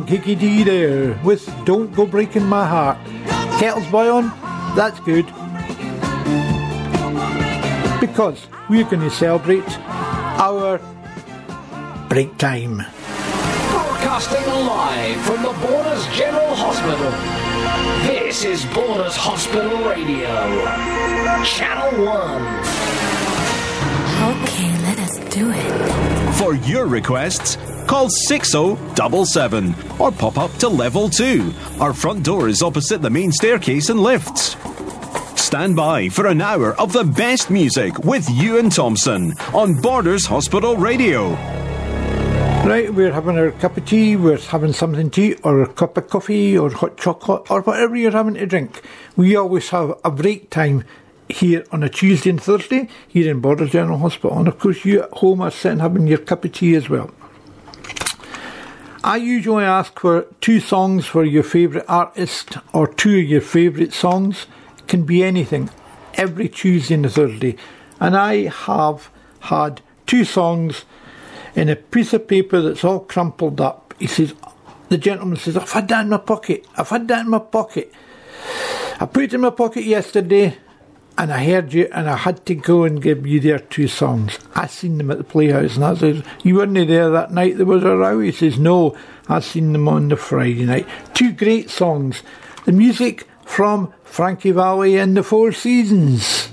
Kiki D there with Don't Go Breaking My Heart. Kettles boiling, that's good. Because we're going to celebrate our break time. Broadcasting live from the Borders General Hospital. This is Borders Hospital Radio. Channel 1. Okay, let us do it. For your requests, call 6077 or pop up to level 2. Our front door is opposite the main staircase and lifts. Stand by for an hour of the best music with Ewan Thompson on Borders Hospital Radio. Right, we're having our cup of tea, we're having something to eat, or a cup of coffee, or hot chocolate, or whatever you're having to drink. We always have a break time here on a Tuesday and Thursday, here in Borders General Hospital. And of course you at home are sitting having your cup of tea as well. I usually ask for 2 songs for your favourite artist, or 2 of your favourite songs. It can be anything, every Tuesday and Thursday. And I have had 2 songs in a piece of paper that's all crumpled up. He says, the gentleman says, I've had that in my pocket. I put it in my pocket yesterday, and I heard you, and I had to go and give you their 2 songs. I seen them at the Playhouse, and I says, you weren't there that night there was a row? He says, no, I seen them on the Friday night. 2 great songs. The music from Frankie Valli and the Four Seasons.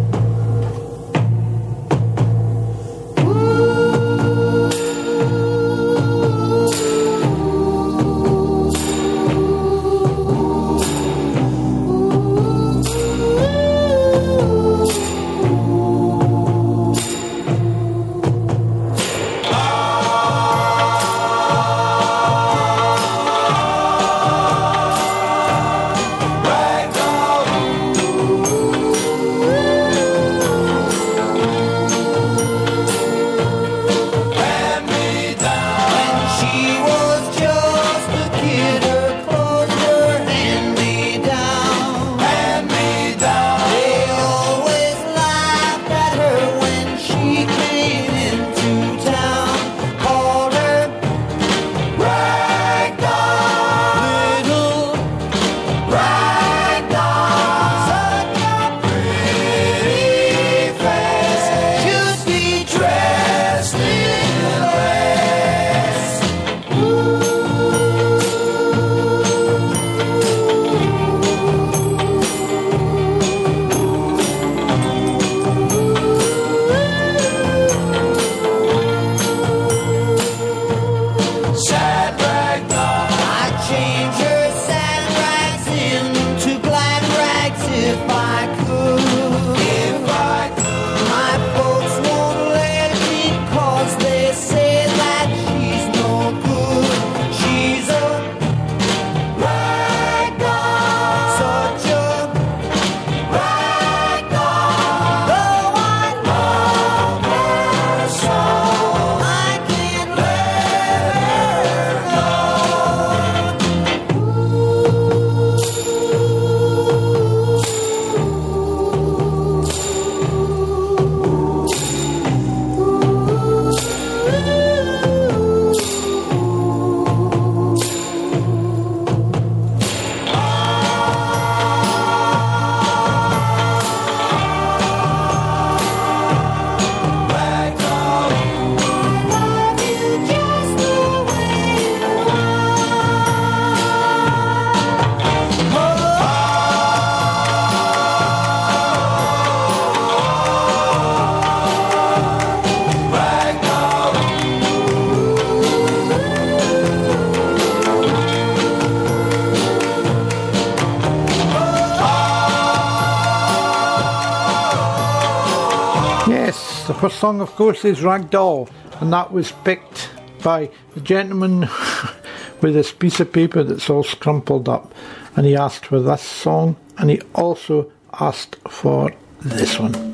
The first song, of course, is Ragdoll, and that was picked by the gentleman with this piece of paper that's all crumpled up, and he asked for this song, and he also asked for this one.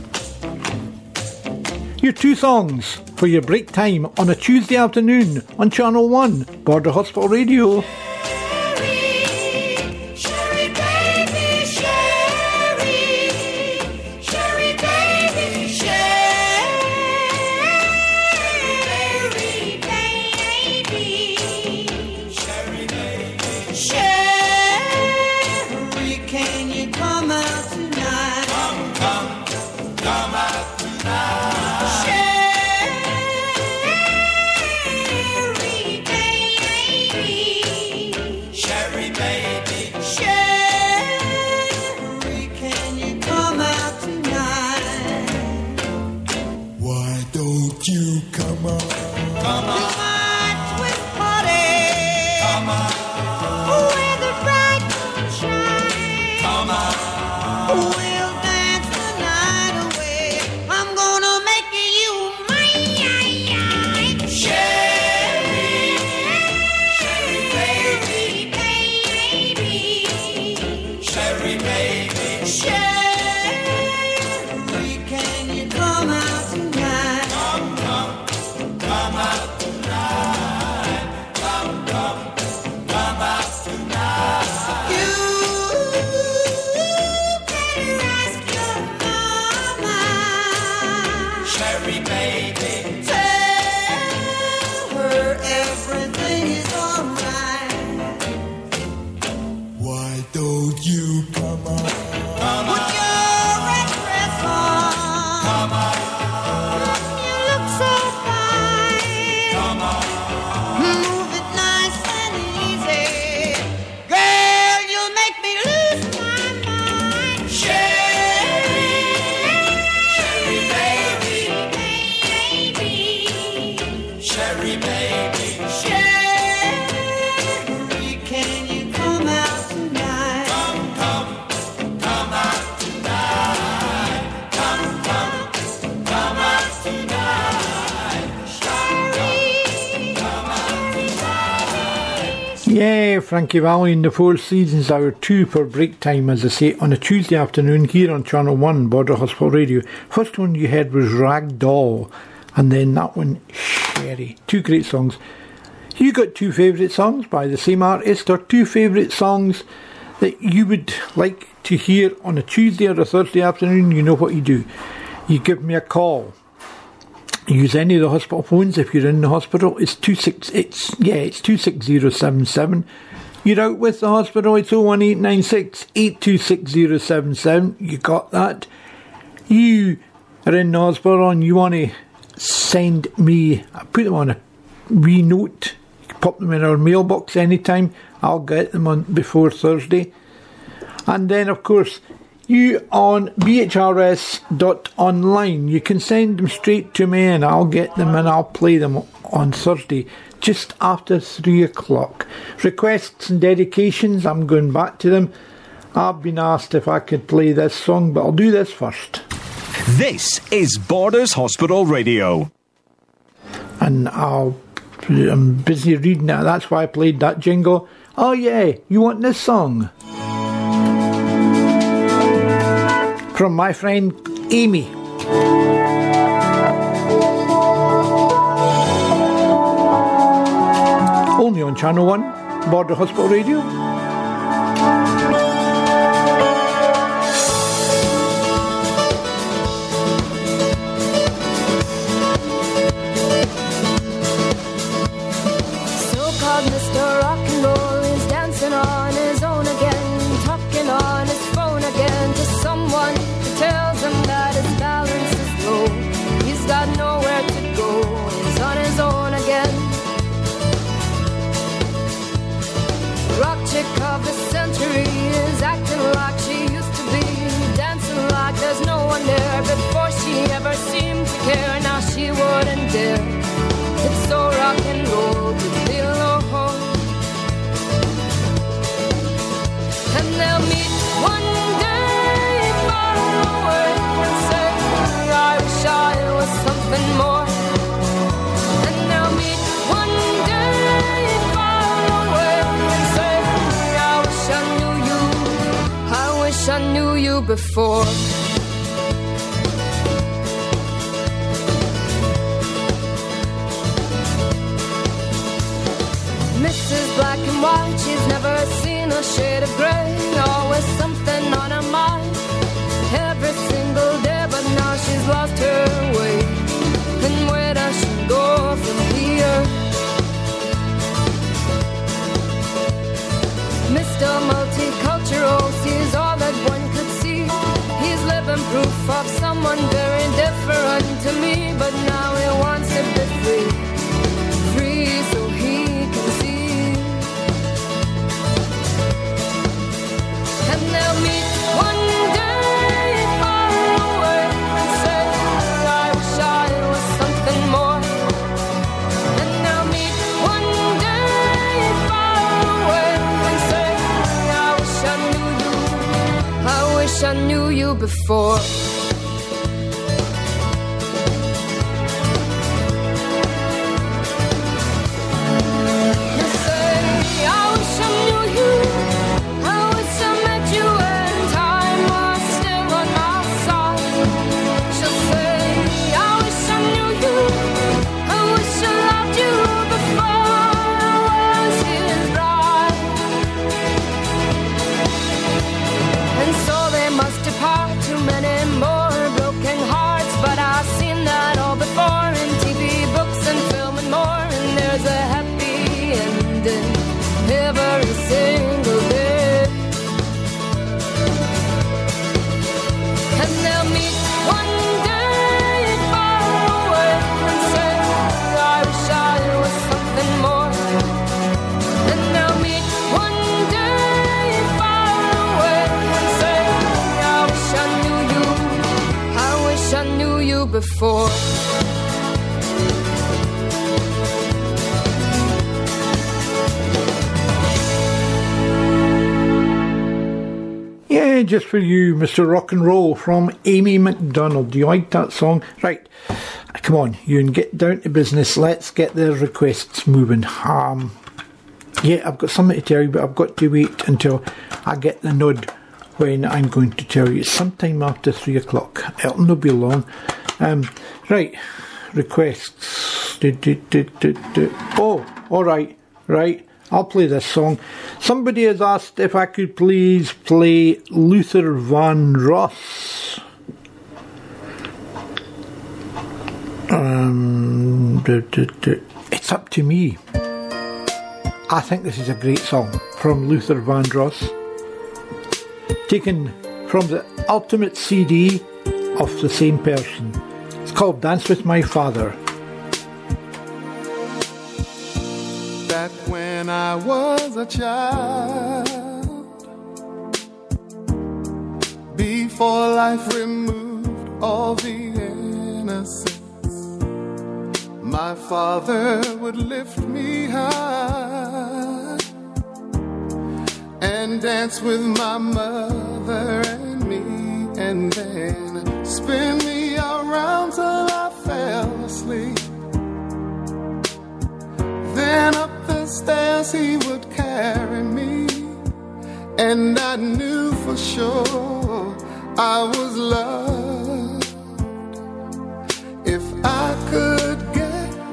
Your 2 songs for your break time on a Tuesday afternoon on Channel 1, Border Hospital Radio. Yeah, Frankie Valli in the Four Seasons, hour 2 for break time, as I say, on a Tuesday afternoon here on Channel 1, Border Hospital Radio. First one you heard was Rag Doll, and then that one, Sherry. Two great songs. You got two favourite songs by the same artist, or two favourite songs that you would like to hear on a Tuesday or a Thursday afternoon? You know what you do. You give me a call. Use any of the hospital phones if you're in the hospital. It's 26077. You're out with the hospital, it's 01896 826077. You got that? You are in the hospital and you want to send me, put them on a wee note, pop them in our mailbox anytime. I'll get them on before Thursday. And then, of course, you on bhrs.online, you can send them straight to me and I'll get them and I'll play them on Thursday just after 3 o'clock. Requests and dedications, I'm going back to them. I've been asked if I could play this song, but I'll do this first. This is Borders Hospital Radio. And I'm busy reading it, that's why I played that jingle. Oh yeah, you want this song? From my friend Amy. Only on Channel 1, Border Hospital Radio. So-called Mr. Rock and Roll is dancing on his own again, talking on his phone again to someone who tells him that his balance is low. He's got nowhere to go, he's on his own again. Rock chick of the century is acting like she used to be, dancing like there's no one there. Before she ever seemed to care, now she wouldn't dare. It's so rock and roll to be alone. And they'll meet one day far away and say, I wish I was something more. And they'll meet one day far away and say, I wish I knew you, I wish I knew you before. Mrs. Black and White, she's never seen a shade of grey, always something on her mind, every single day, but now she's lost her way, and where does she go from here? Mr. Multicultural sees all that one could see, he's living proof of someone very different to me, but now he wants to be free, free so he can see. And they'll meet one day far away and say, I wish I was something more. And they'll meet one day far away and say, I wish I knew you, I wish I knew you before. Every single day. And they'll meet one day far away and say, I wish I was something more. And they'll meet one day far away and say, I wish I knew you, I wish I knew you before. Yeah, just for you, Mr. Rock and Roll from Amy McDonald. Do you like that song? Right, come on, you can get down to business. Let's get the requests moving. Yeah, I've got something to tell you, but I've got to wait until I get the nod when I'm going to tell you. It's sometime after 3 o'clock. It'll not be long. Right, requests. Oh, alright, right. I'll play this song. Somebody has asked if I could please play Luther Vandross. It's Up to Me. I think this is a great song from Luther Vandross, taken from the Ultimate CD of the same person. It's called Dance With My Father. Back when I was a child, before life removed all the innocence, my father would lift me high and dance with my mother and me, and then spin me around till I fell asleep. Then up the stairs he would carry me, and I knew for sure I was loved. If I could get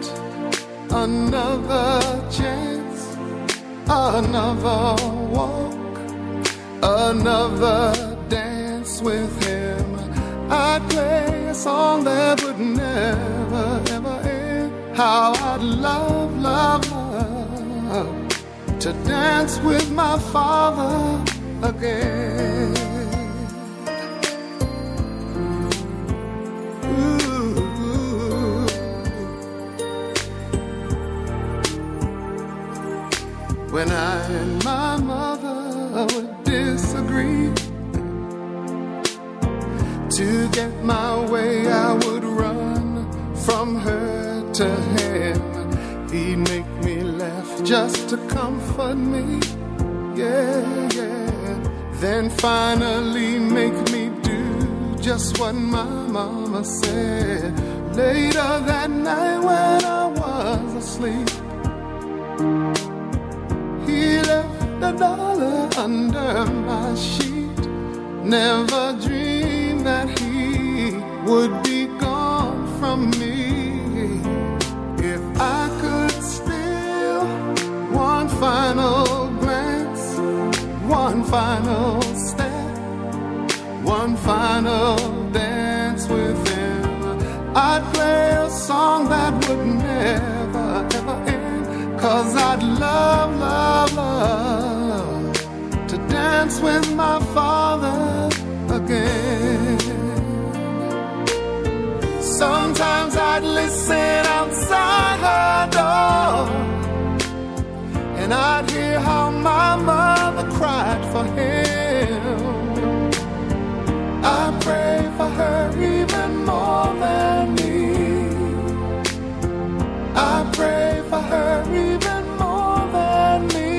another chance, another walk, another dance with him, I'd play a song that would never, ever end. How I'd love, love, love to dance with my father again. When I and my mother would disagree, to get my way I would run from her to him. He'd make me laugh just to comfort me, yeah, yeah. Then finally make me do just what my mama said. Later that night when I was asleep, he left $1 under my sheet. Never dreamed that he would be gone from me. If I could steal one final glance, one final step, one final dance with him, I'd play a song that would never, ever end. 'Cause I'd love, love, love to dance with my father again. Sometimes I'd listen outside her door, and I'd hear how my mother cried for him. I pray for her even more than me. I pray for her even more than me.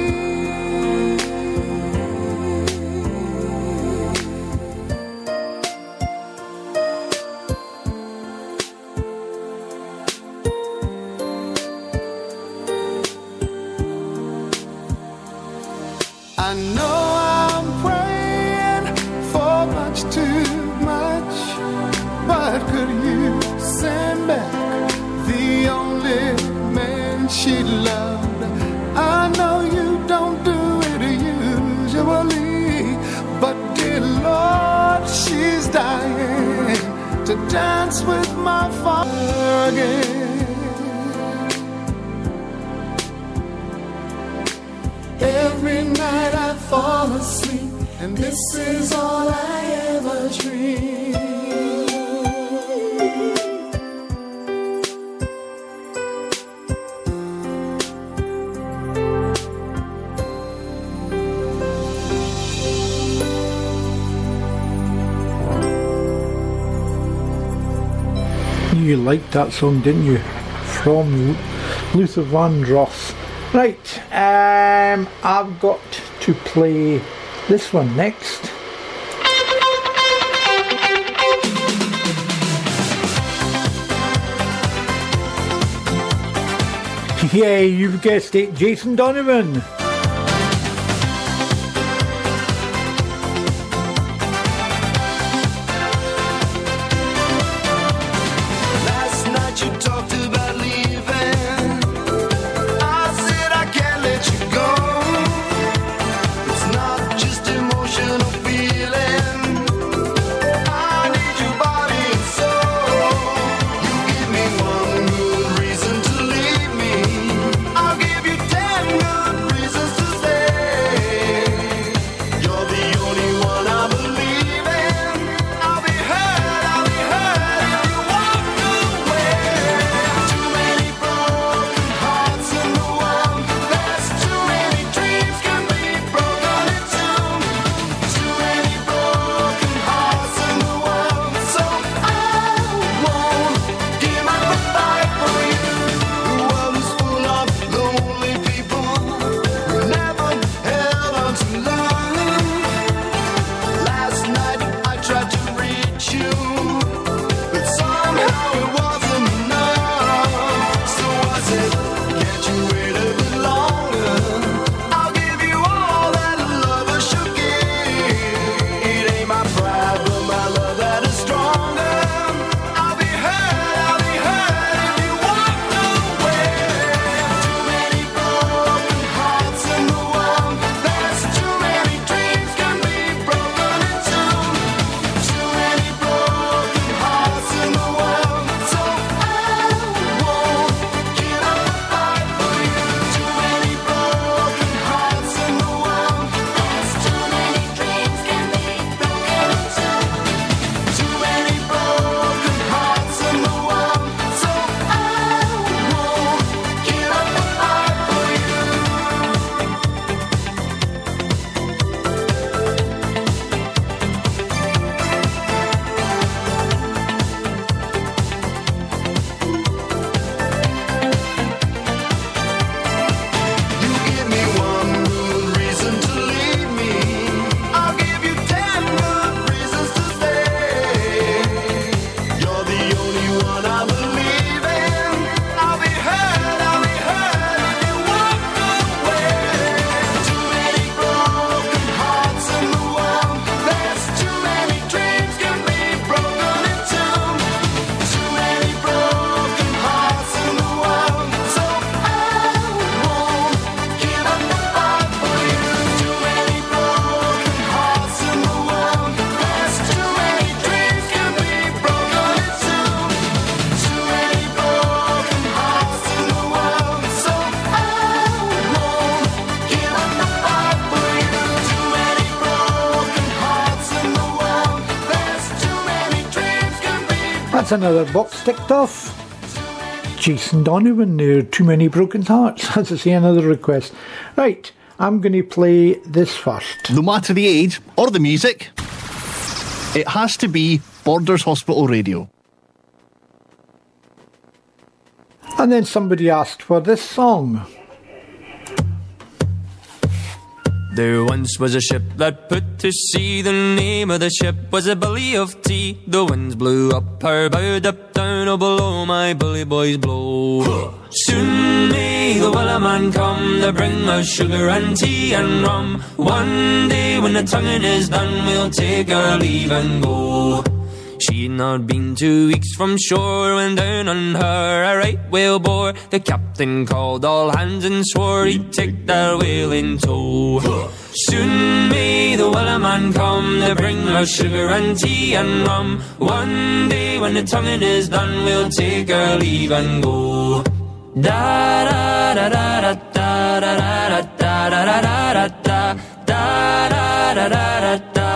I know I'm praying for much too much, but could you send back the only man she loved? I know you don't do it usually, but dear Lord, she's dying to dance with my father again. Every night I fall asleep, and this is all I ever dream. You liked that song, didn't you? From Luther Vandross. Right, I've got to play this one next. Yeah, you've guessed it, Jason Donovan. That's another box ticked off. Jason Donovan, there are Too Many Broken Hearts. As I say, another request. Right, I'm going to play this first. No matter the age or the music, it has to be Borders Hospital Radio. And then somebody asked for this song. There once was a ship that put to sea. The name of the ship was a Billy of Tea. The winds blew up her bow, up down, oh below my bully boys blow. Soon may the Wellerman come to bring us sugar and tea and rum. One day when the tonguing is done, we'll take our leave and go. She'd not been 2 weeks from shore when down on her a right whale bore. The captain called all hands and swore he'd take that whale in tow. Soon may the Wellerman come to bring us sugar and tea and rum. One day when the tonguing is done, we'll take our leave and go. Da da da da da da da da da da da da da da da da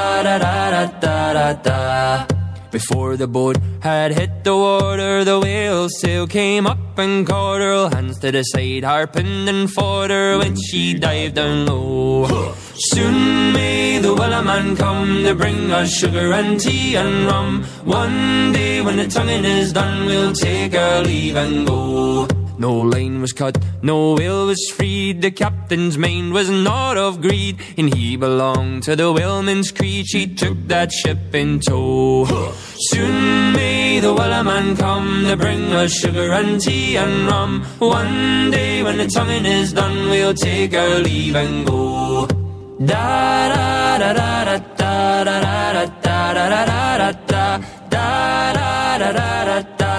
da da da da. Before the boat had hit the water, the whale's sail came up and caught her. All hands to the side, harping and fought her when she dived down low. Soon may the Wellerman come to bring us sugar and tea and rum. One day when the tonguing is done, we'll take our leave and go. No line was cut, no whale was freed. The captain's mind was not of greed, and he belonged to the whaleman's creed. She took that ship in tow. Soon may the Wellerman come to bring us sugar and tea and rum. One day when the tonguing is done, we'll take our leave and go. Da da da da da da da da da da da da da da da da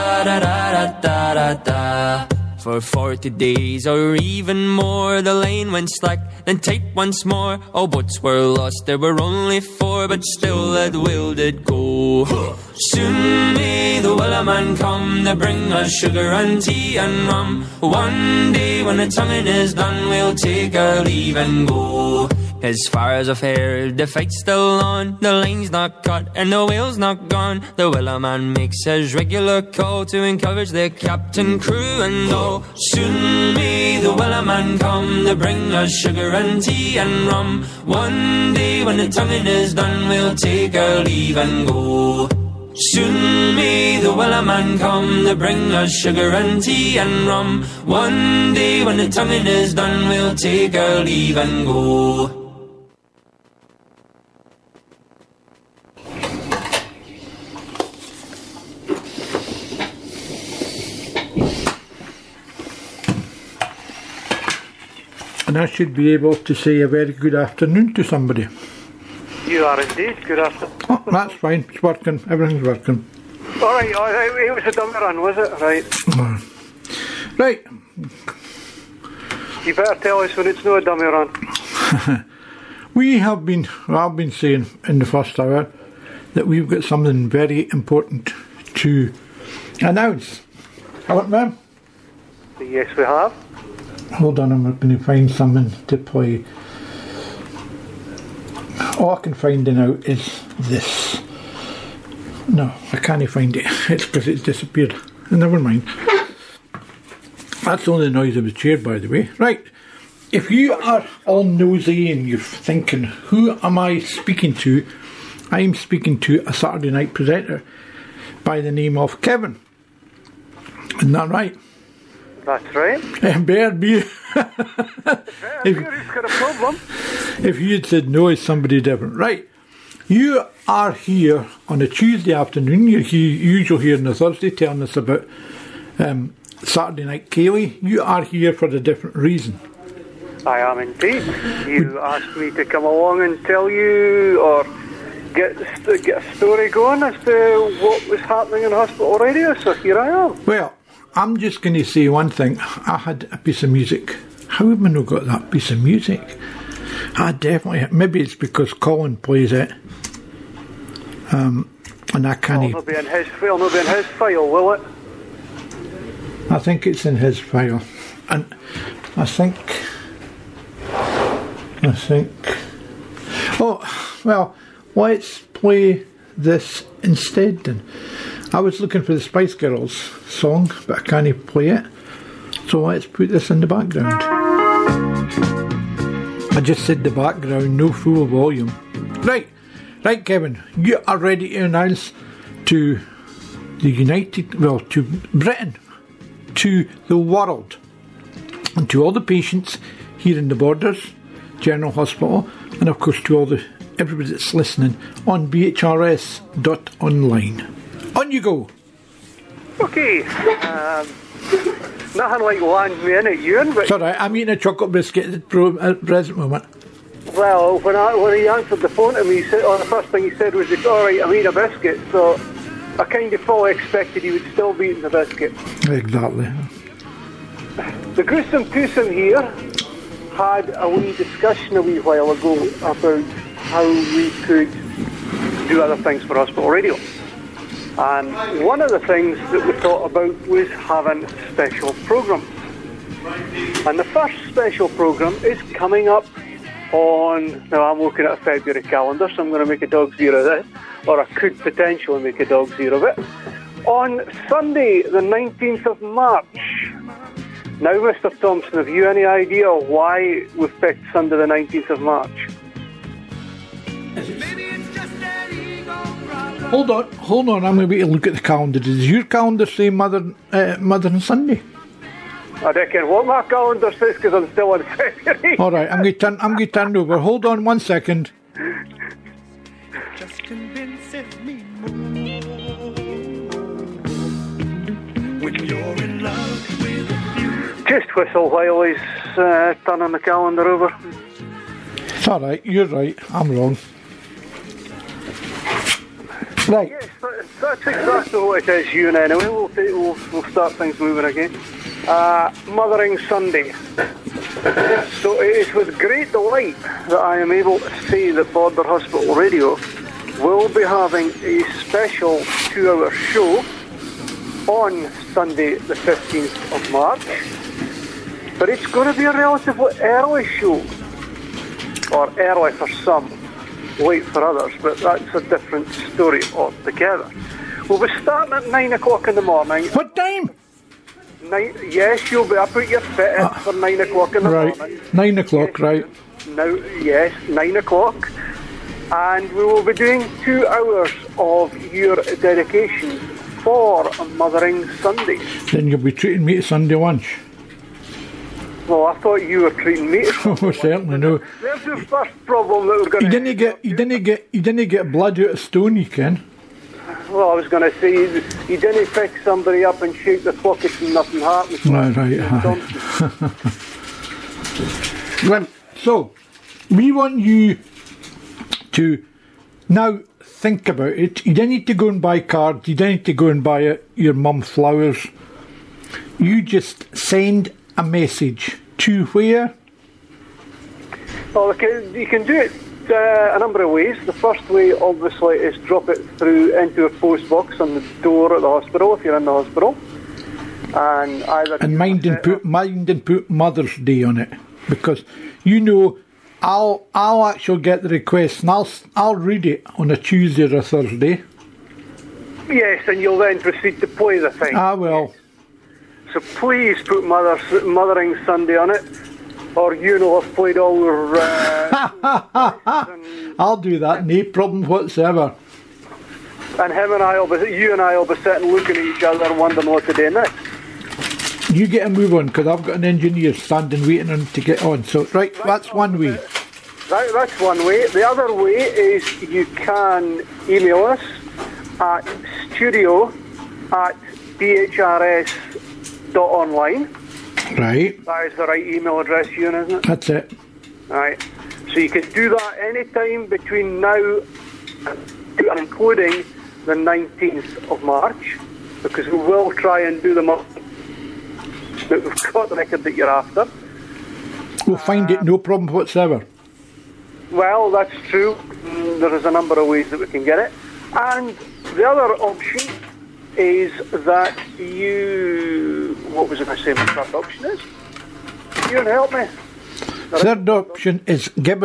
da da da da. For 40 days or even more, the line went slack, then tight once more. All boats were lost, there were only 4, but still that whale did go. Soon may the Wellerman come to bring us sugar and tea and rum. One day when the tonguing is done, we'll take our leave and go. As far as I've heard, the fight's still on. The line's not cut and the whale's not gone. The Wellerman makes his regular call to encourage the captain, crew and all. Soon may the Wellerman come to bring us sugar and tea and rum. One day when the tonguing is done, we'll take our leave and go. Soon may the Wellerman come to bring us sugar and tea and rum. One day when the tonguing is done, we'll take our leave and go. And I should be able to say a very good afternoon to somebody. You are indeed. Good afternoon. Oh, that's fine. It's working. Everything's working. All right. It was a dummy run, was it? Right. Right. You better tell us when it's not a dummy run. I've been saying in the first hour that we've got something very important to announce. Haven't we? Yes, we have. Hold on, I'm going to find something to play. All I can find now is this. No, I can't find it. It's because it's disappeared. Never mind. That's only the noise of the chair, by the way. Right. If you are all nosy and you're thinking, who am I speaking to? I'm speaking to a Saturday night presenter by the name of Kevin. Isn't that right? That's right. Bear be. He's got a problem. If you had said no, it's somebody different. Right. You are here on a Tuesday afternoon. You're usually here on a Thursday telling us about Saturday Night Kaylee. You are here for a different reason. I am indeed. You asked me to come along and tell you or get a story going as to what was happening in hospital radio, so here I am. Well, I'm just going to say one thing. I had a piece of music. How have I not got that piece of music? I definitely... Maybe it's because Colin plays it. And I can't... It'll not be in his file, will it? I think it's in his file. And I think... Oh, well, let's play this instead then. I was looking for the Spice Girls song, but I can't play it. So let's put this in the background. I just said the background, no full volume. Right, Kevin, you are ready to announce to to Britain, to the world, and to all the patients here in the Borders General Hospital, and of course to everybody that's listening on bhrs.online. On you go. Okay. Nothing like land me in at Ewan, but... It's alright, I'm eating a chocolate biscuit at the present moment. Well, when he answered the phone to me, the first thing he said was, alright, I'm eating a biscuit, so I kind of fully expected he would still be eating the biscuit. Exactly. The gruesome twosome here had a wee discussion a wee while ago about how we could do other things for hospital radio. And one of the things that we thought about was having special programmes. And the first special programme is coming up on, now I'm looking at a February calendar, so I'm going to make a dog's ear of this, or I could potentially make a dog's ear of it, on Sunday the 19th of March. Now, Mr. Thompson, have you any idea why we've picked Sunday the 19th of March? Hold on, I'm going to be able to look at the calendar. Does your calendar say Mother and Sunday? I reckon what my calendar says, because I'm still in February. Alright, I'm going to turn over. Hold on 1 second. Just convinces me more when you're in love with you. Just whistle while he's turning the calendar over. It's alright, you're right, I'm wrong. Right. Yes, that's exactly what it is, you and anyway. We'll start things moving again. Mothering Sunday. So it is with great delight that I am able to say that Border Hospital Radio will be having a special 2-hour show on Sunday the 15th of March. But it's going to be a relatively early show. Or early for some, late for others, but that's a different story altogether. We'll be starting at 9 o'clock in the morning. What time? Yes, you'll be up at your fit for 9 o'clock in the morning. 9 o'clock, yes, right. Now, yes, 9 o'clock. And we will be doing 2 hours of your dedication for Mothering Sunday. Then you'll be treating me to Sunday lunch. Well, I thought you were treating me to Sunday Oh, certainly no. There's your first problem that we're going to... You didn't get blood out of stone, you can. Well, I was going to say, you didn't pick somebody up and shake the buckets and nothing happens. Right. Well, so, we want you to now think about it. You don't need to go and buy cards. You don't need to go and buy your mum flowers. You just send a message to where? Well, you can do it a number of ways. The first way, obviously, is drop it through into a post box on the door at the hospital if you're in the hospital, and either mind and put Mother's Day on it, because you know I'll actually get the request and I'll read it on a Tuesday or a Thursday. Yes, and you'll then proceed to play the thing. Well. So please put Mothering Sunday on it, or you know I've played all your... I'll do that, no problem whatsoever. And you and I will be sitting looking at each other and wondering what to do next. You get a move on, because I've got an engineer standing waiting on to get on. So, right, that's one way. That's one way. The other way is you can email us at studio@bhrs.online. Right. That is the right email address, Ewan, isn't it? That's it. Right. So you can do that any time between now and including the 19th of March, because we will try and do them up. But we've got the record that you're after. We'll find it, no problem whatsoever. Well, that's true. There is a number of ways that we can get it. And the other option is that you... What was I going to say my third option is? You can help me. Third option is give